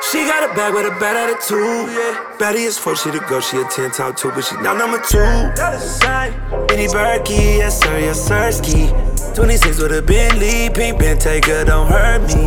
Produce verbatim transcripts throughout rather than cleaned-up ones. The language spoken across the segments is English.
She got a bag with a bad attitude, yeah. Baddie is four, she the girl, she a ten top two, but she not number two. Benny Berkey, yes sir, yes sir, ski. twenty-six with a Bentley, pink Bentayga, don't hurt me.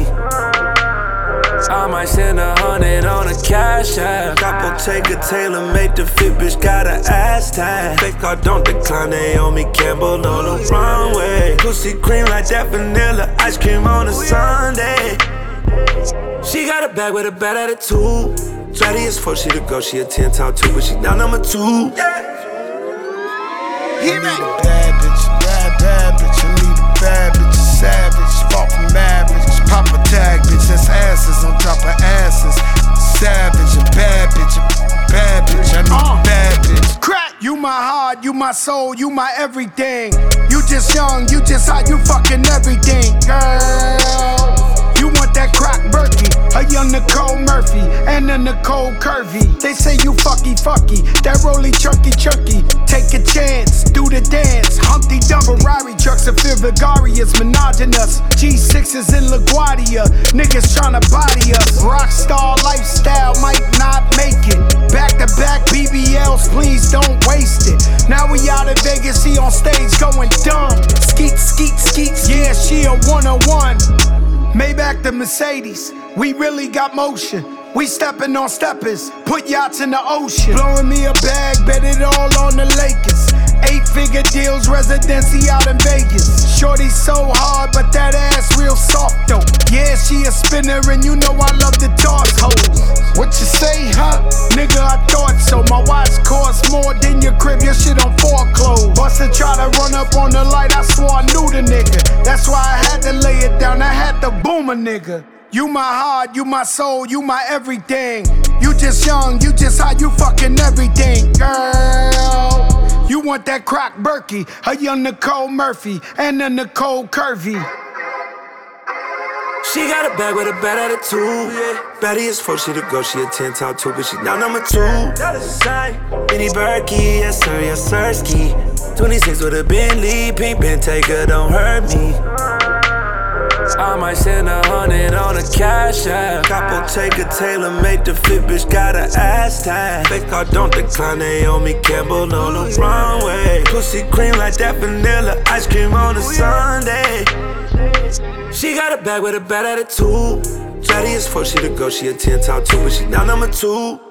I might send a hundred on a cash app. Got Bottega, Taylor made the fit, bitch got an ass tag. Fake car don't decline, they owe me Campbell on the runway. Pussy cream like that vanilla, ice cream on a Sunday. She got a bag with a bad attitude. Baddie is four, she the girl, she a ten top two, but she not number two. Yeah. I need a bad bitch, bad, bad bitch. I need a bad bitch, a savage. Fought from average. Pop a tag, bitch, that's asses on top of asses. Savage, a bad bitch, a bad bitch. I need uh, a bad bitch. Crack, you my heart, you my soul, you my everything. You just young, you just hot, you fucking everything, girl. You want that crack Berkey, a young Nicole Murphy, and a Nicole Curvy. They say you fucky fucky, that roly chunky chunky. Take a chance, do the dance. Humpty Dump, Ferrari trucks, a feel gregarious, monogenous. G sixes in LaGuardia, niggas tryna body us. Rockstar lifestyle might not make it. Back to back B B Ls, please don't waste it. Now we out in Vegas, she on stage going dumb. Skeet, skeet, skeet, yeah, she a one oh one. Maybach the Mercedes, we really got motion. We steppin' on steppers, put yachts in the ocean. Blowing me a bag, bet it all on the Lakers. Eight figure deals, residency out in Vegas. Shorty so hard, but that ass real soft though. Yeah, she a spinner and you know I love the toss hoes. What you say, huh? Nigga, I thought so. My watch costs more than your crib, your shit on foreclosed. Busta try to run up on the light, I swore I knew the nigga. That's why I had to lay it down, I had to boom a nigga. You my heart, you my soul, you my everything. You just young, you just hot, you fucking everything, girl. You want that crack Berkey, a young Nicole Murphy, and a Nicole Curvy. She got a bag with a bad attitude, yeah. Baddie is four, she the girl, she a ten top two, but she not number two. Benny Berkey, yes sir, yes sir, ski. twenty-six with a Bentley, pink Bentayga, don't hurt me. I might send a hundred on a cash app. Got Bottega, Taylor made the fit, bitch got an ass tag. Fake car don't decline, they owe me Campbell on the runway. Pussy cream like that vanilla, ice cream on a Sunday. She got a bag with a bad attitude. Baddie is four, she the girl, she a ten top two, but she not number two.